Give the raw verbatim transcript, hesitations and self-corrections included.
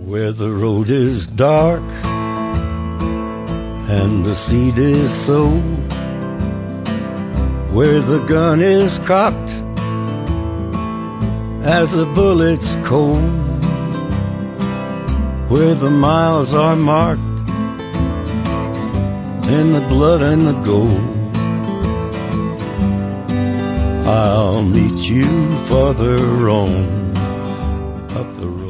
Where the road is dark and the seed is sown, where the gun is cocked as the bullet's cold, where the miles are marked in the blood and the gold. I'll meet you farther on up the road.